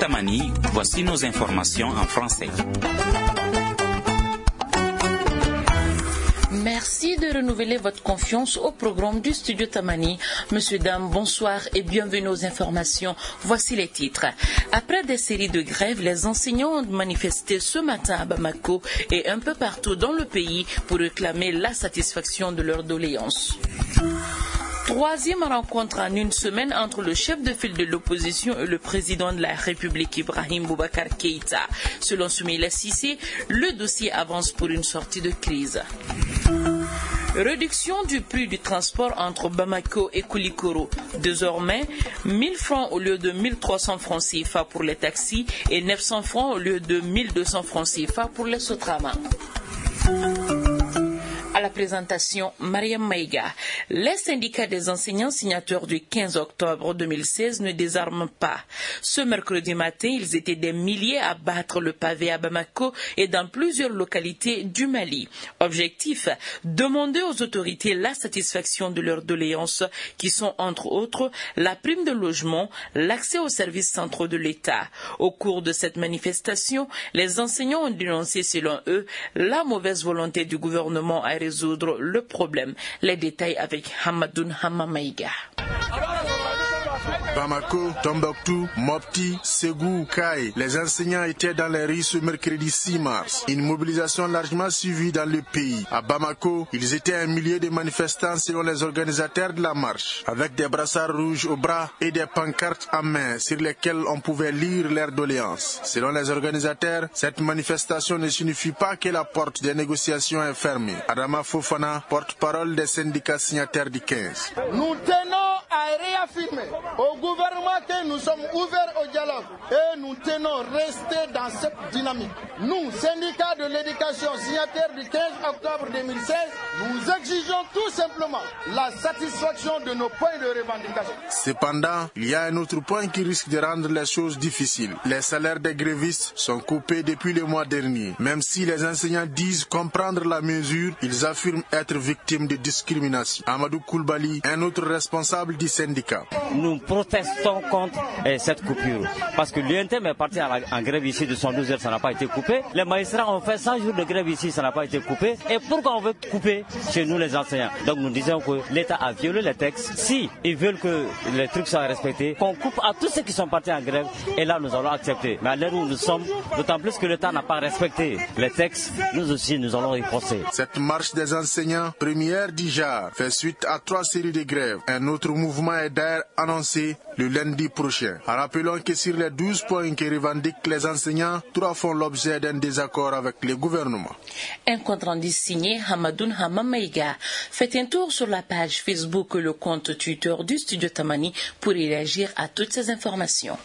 Tamani, voici nos informations en français. Merci de renouveler votre confiance au programme du Studio Tamani. Monsieur, dames, bonsoir et bienvenue aux informations. Voici les titres. Après des séries de grèves, les enseignants ont manifesté ce matin à Bamako et un peu partout dans le pays pour réclamer la satisfaction de leurs doléances. Troisième rencontre en une semaine entre le chef de file de l'opposition et le président de la République Ibrahim Boubacar Keïta. Selon Soumaïla Cissé, le dossier avance pour une sortie de crise. Réduction du prix du transport entre Bamako et Koulikoro. Désormais, 1000 francs au lieu de 1300 francs CFA pour les taxis et 900 francs au lieu de 1200 francs CFA pour les Sotrama. À la présentation, Mariam Maïga. Les syndicats des enseignants signataires du 15 octobre 2016 ne désarment pas. Ce mercredi matin, ils étaient des milliers à battre le pavé à Bamako et dans plusieurs localités du Mali. Objectif, demander aux autorités la satisfaction de leurs doléances qui sont entre autres la prime de logement, l'accès aux services centraux de l'État. Au cours de cette manifestation, les enseignants ont dénoncé selon eux la mauvaise volonté du gouvernement à résoudre le problème. Les détails avec Hamadoun Hamamaïga. Bamako, Tombouctou, Mopti, Ségou, Kaye. Les enseignants étaient dans les rues ce mercredi 6 mars. Une mobilisation largement suivie dans le pays. À Bamako, ils étaient un millier de manifestants selon les organisateurs de la marche, avec des brassards rouges au bras et des pancartes en main sur lesquelles on pouvait lire leurs doléances. Selon les organisateurs, cette manifestation ne signifie pas que la porte des négociations est fermée. Adama Fofana, porte-parole des syndicats signataires du 15. Nous tenons à réaffirmer au gouvernement que nous sommes ouverts au dialogue et nous tenons à rester dans cette dynamique. Nous, syndicats de l'éducation signataires du 15 octobre 2016, nous exigeons tout simplement la satisfaction de nos points de revendication. Cependant, il y a un autre point qui risque de rendre les choses difficiles. Les salaires des grévistes sont coupés depuis le mois dernier. Même si les enseignants disent comprendre la mesure, ils affirment être victimes de discrimination. Amadou Koulibaly, un autre responsable du syndicat. Nous protestons contre cette coupure. Parce que l'UNTM est parti en grève ici de 112 heures, ça n'a pas été coupé. Les magistrats ont fait 100 jours de grève ici, ça n'a pas été coupé. Et pourquoi on veut couper chez nous les enseignants? Donc nous disons que l'État a violé les textes. Si ils veulent que les trucs soient respectés, qu'on coupe à tous ceux qui sont partis en grève, et là nous allons accepter. Mais à l'heure où nous sommes, d'autant plus que l'État n'a pas respecté les textes, nous aussi nous allons riposter. Cette marche des enseignants, première d'Ijar, fait suite à 3 séries de grèves. Un autre mouvement est d'ailleurs annoncé le lundi prochain. Rappelons que sur les 12 points que revendiquent les enseignants, 3 font l'objet d'un désaccord avec le gouvernement. Un compte rendu signé Hamadoun Hamamaïga. Faites un tour sur la page Facebook et le compte Twitter du Studio Tamani pour y réagir à toutes ces informations.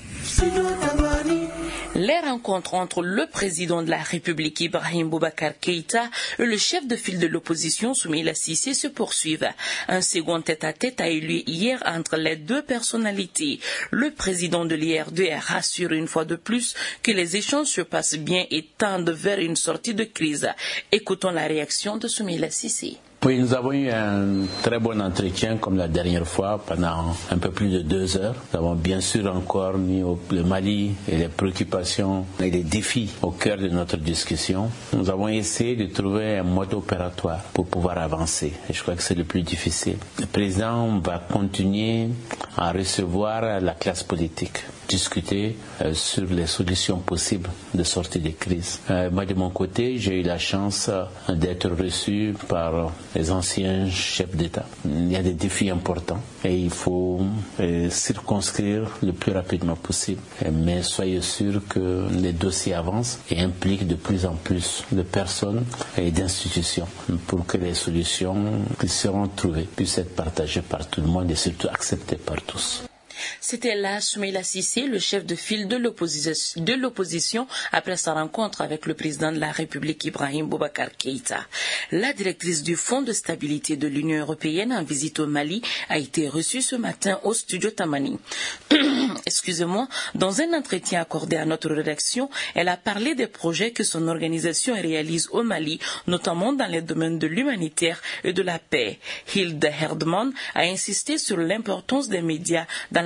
Les rencontres entre le président de la République Ibrahim Boubacar Keïta et le chef de file de l'opposition Soumaïla Cissé se poursuivent. Un second tête-à-tête a eu lieu hier entre les deux personnalités. Le président de l'IRD a rassuré une fois de plus que les échanges se passent bien et tendent vers une sortie de crise. Écoutons la réaction de Soumaïla Cissé. Oui, nous avons eu un très bon entretien comme la dernière fois pendant un peu plus de 2 heures. Nous avons bien sûr encore mis le Mali et les préoccupations et les défis au cœur de notre discussion. Nous avons essayé de trouver un mode opératoire pour pouvoir avancer. Et je crois que c'est le plus difficile. Le président va continuer à recevoir la classe politique, discuter sur les solutions possibles de sortie des crises. Moi, de mon côté, j'ai eu la chance d'être reçu par les anciens chefs d'État. Il y a des défis importants et il faut circonscrire le plus rapidement possible. Mais soyez sûrs que les dossiers avancent et impliquent de plus en plus de personnes et d'institutions pour que les solutions qui seront trouvées puissent être partagées par tout le monde et surtout acceptées par tous. C'était là Soumaïla Cissé, le chef de file de l'opposition après sa rencontre avec le président de la République Ibrahim Boubacar Keïta. La directrice du Fonds de stabilité de l'Union européenne en visite au Mali a été reçue ce matin au studio Tamani. Excusez-moi, dans un entretien accordé à notre rédaction, elle a parlé des projets que son organisation réalise au Mali, notamment dans les domaines de l'humanitaire et de la paix. Hilde Herdman a insisté sur l'importance des médias dans la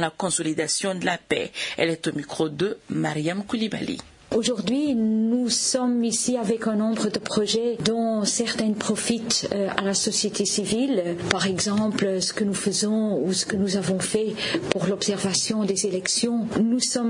la consolidation de la paix. Elle est au micro de Mariam Koulibaly. Aujourd'hui, nous sommes ici avec un nombre de projets dont certains profitent à la société civile. Par exemple, ce que nous faisons ou ce que nous avons fait pour l'observation des élections. Nous sommes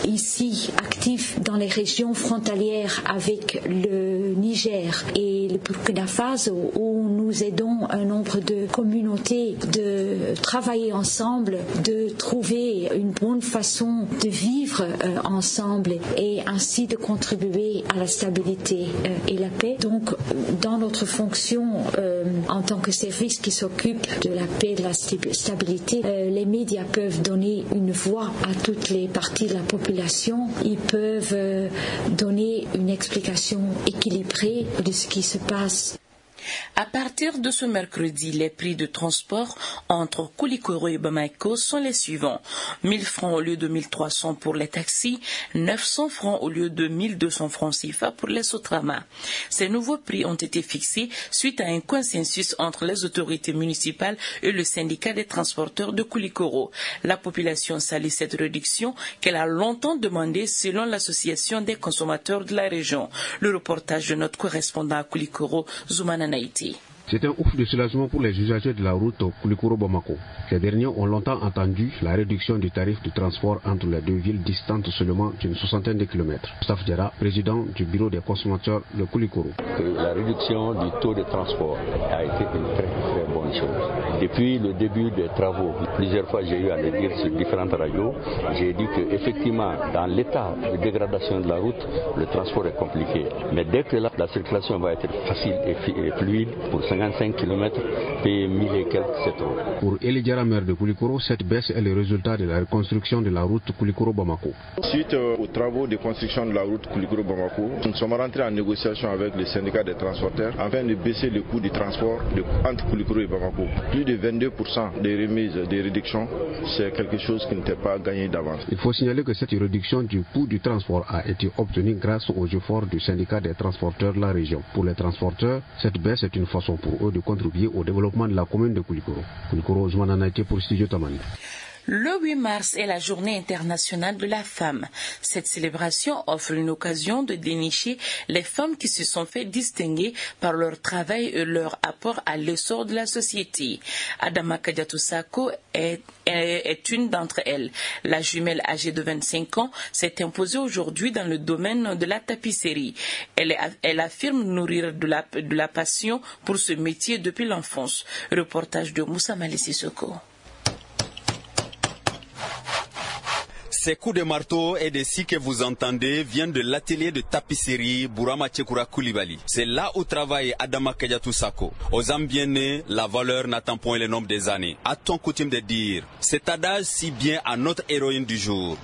ici actifs dans les régions frontalières avec le Niger et le Burkina Faso où nous aidons un nombre de communautés de travailler ensemble, de trouver une bonne façon de vivre ensemble et ainsi de contribuer à la stabilité et la paix. Donc, dans notre fonction en tant que service qui s'occupe de la paix et de la stabilité, les médias peuvent donner une voix à toutes les parties de la population. Ils peuvent donner une explication équilibrée de ce qui se passe. À partir de ce mercredi, les prix de transport entre Koulikoro et Bamako sont les suivants. 1000 francs au lieu de 1300 pour les taxis, 900 francs au lieu de 1200 francs CFA pour les Sotrama. Ces nouveaux prix ont été fixés suite à un consensus entre les autorités municipales et le syndicat des transporteurs de Koulikoro. La population salue cette réduction qu'elle a longtemps demandée selon l'association des consommateurs de la région. Le reportage de notre correspondant à Koulikoro, Zoumana Naïti. C'est un ouf de soulagement pour les usagers de la route Koulikoro-Bamako. Ces derniers ont longtemps entendu la réduction du tarif de transport entre les deux villes distantes seulement d'une soixantaine de kilomètres. Moustapha Diarra, président du bureau des consommateurs de Koulikoro. La réduction du taux de transport a été une très très bonne chose. Depuis le début des travaux, plusieurs fois j'ai eu à le dire sur différentes radios, j'ai dit qu'effectivement dans l'état de dégradation de la route, le transport est compliqué. Mais dès que la circulation va être facile et fluide, pour 55 km, payer 1000 et quelques, c'est trop. Pour Eli Diarra, maire de Koulikoro, cette baisse est le résultat de la reconstruction de la route Koulikoro-Bamako. Suite aux travaux de construction de la route Koulikoro-Bamako, nous sommes rentrés en négociation avec les syndicats des transporteurs afin de baisser le coût du transport entre Koulikoro et Bamako. Plus de 22% des remises, des réductions, c'est quelque chose qui n'était pas gagné d'avance. Il faut signaler que cette réduction du coût du transport a été obtenue grâce aux efforts du syndicat des transporteurs de la région. Pour les transporteurs, cette baisse est une façon pour eux de contribuer au développement de la commune de Koulikoro. Koulikoro, Ousmane Anaïté pour Studio Tamani. Le 8 mars est la journée internationale de la femme. Cette célébration offre une occasion de dénicher les femmes qui se sont fait distinguer par leur travail et leur apport à l'essor de la société. Adama Kadiatou Sako est une d'entre elles. La jumelle âgée de 25 ans s'est imposée aujourd'hui dans le domaine de la tapisserie. Elle affirme nourrir de la passion pour ce métier depuis l'enfance. Reportage de Moussa Malissi Soko. Ces coups de marteau et de scies que vous entendez viennent de l'atelier de tapisserie Bourama Tchekoura Koulibaly. C'est là où travaille Adama Kadiatou Sako. Aux âmes bien nées, la valeur n'attend point le nombre des années. A-t-on coutume de dire cet adage si bien à notre héroïne du jour?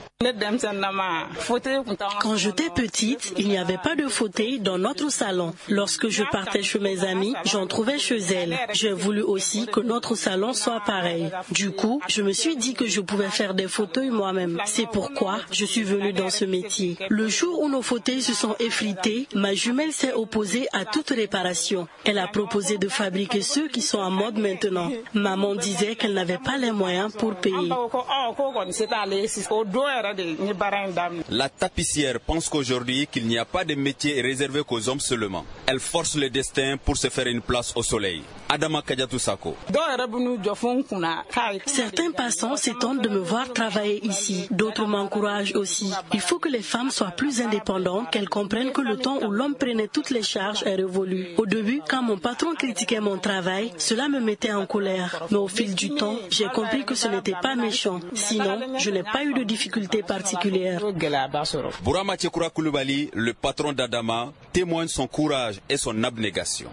Quand j'étais petite, il n'y avait pas de fauteuil dans notre salon. Lorsque je partais chez mes amis, j'en trouvais chez elles. J'ai voulu aussi que notre salon soit pareil. Du coup, je me suis dit que je pouvais faire des fauteuils moi-même. C'est pourquoi je suis venue dans ce métier. Le jour où nos fauteuils se sont effrités, ma jumelle s'est opposée à toute réparation. Elle a proposé de fabriquer ceux qui sont en mode maintenant. Maman disait qu'elle n'avait pas les moyens pour payer. La tapissière pense qu'aujourd'hui qu'il n'y a pas de métier réservé qu'aux hommes seulement. Elle force le destin pour se faire une place au soleil. Adama Kadiatou Sako. Certains passants s'étonnent de me voir travailler ici. D'autres m'encouragent aussi. Il faut que les femmes soient plus indépendantes, qu'elles comprennent que le temps où l'homme prenait toutes les charges est révolu. Au début, quand mon patron critiquait mon travail, cela me mettait en colère. Mais au fil du temps, j'ai compris que ce n'était pas méchant. Sinon, je n'ai pas eu de difficultés particulières. Bourama Tchekoura Koulibaly, le patron d'Adama, témoigne son courage et son abnégation.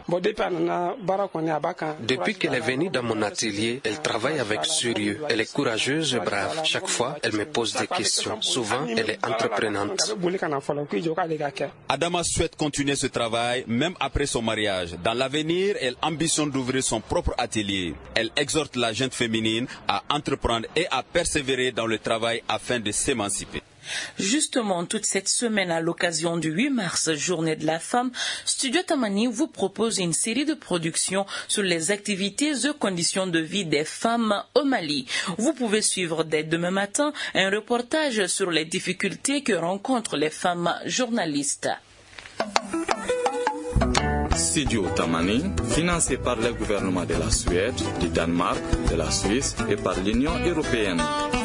Depuis qu'elle est venue dans mon atelier, elle travaille avec sérieux. Elle est courageuse et brave. Chaque fois, elle me pose des questions. Souvent, elle est entreprenante. Adama souhaite continuer ce travail même après son mariage. Dans l'avenir, elle ambitionne d'ouvrir son propre atelier. Elle exhorte la jeune féminine à entreprendre et à persévérer dans le travail afin de s'émanciper. Justement, toute cette semaine, à l'occasion du 8 mars, journée de la femme, Studio Tamani vous propose une série de productions sur les activités et conditions de vie des femmes au Mali. Vous pouvez suivre dès demain matin un reportage sur les difficultés que rencontrent les femmes journalistes. Studio Tamani, financé par le gouvernement de la Suède, du Danemark, de la Suisse et par l'Union européenne.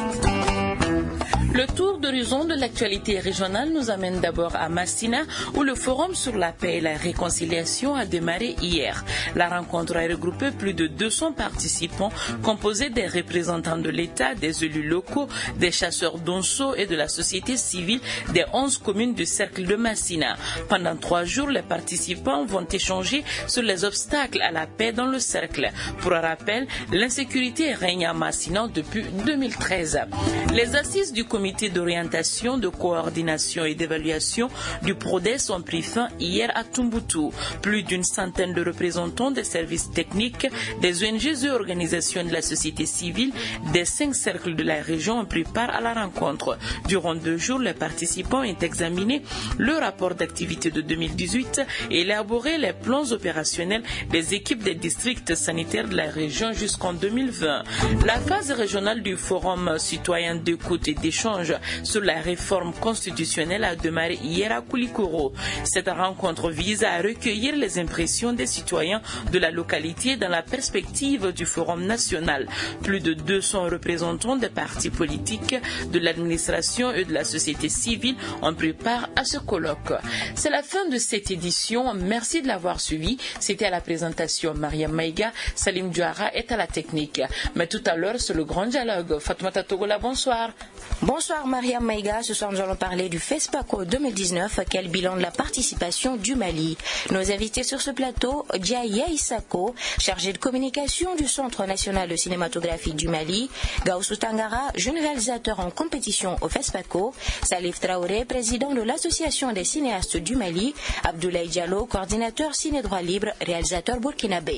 Le tour d'horizon de l'actualité régionale nous amène d'abord à Massina, où le Forum sur la paix et la réconciliation a démarré hier. La rencontre a regroupé plus de 200 participants, composés des représentants de l'État, des élus locaux, des chasseurs d'onceaux et de la société civile des 11 communes du cercle de Massina. Pendant 3 jours, les participants vont échanger sur les obstacles à la paix dans le cercle. Pour un rappel, l'insécurité règne à Massina depuis 2013. Les assises du comité d'orientation, de coordination et d'évaluation du PRODES ont pris fin hier à Tumboutou. Plus d'une centaine de représentants des services techniques, des ONG et organisations de la société civile des 5 cercles de la région ont pris part à la rencontre. Durant 2 jours, les participants ont examiné le rapport d'activité de 2018 et élaboré les plans opérationnels des équipes des districts sanitaires de la région jusqu'en 2020. La phase régionale du Forum citoyen d'écoute et d'échange sur la réforme constitutionnelle a démarré hier à Koulikoro. Cette rencontre vise à recueillir les impressions des citoyens de la localité dans la perspective du Forum national. Plus de 200 représentants des partis politiques, de l'administration et de la société civile ont pris part à ce colloque. C'est la fin de cette édition. Merci de l'avoir suivi. C'était à la présentation Mariam Maïga. Salim Diouara est à la technique. Mais tout à l'heure, c'est le grand dialogue. Fatoumata Togola, bonsoir. Bonsoir Mariam Maïga, ce soir nous allons parler du FESPACO 2019, quel bilan de la participation du Mali. Nos invités sur ce plateau, Diaye Isako, chargé de communication du Centre national de cinématographie du Mali, Gaussou Tangara, jeune réalisateur en compétition au FESPACO, Salif Traoré, président de l'Association des cinéastes du Mali, Abdoulaye Diallo, coordinateur Ciné Droit Libre, réalisateur burkinabé.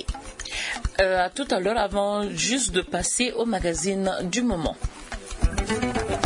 À tout à l'heure, avant juste de passer au magazine du moment.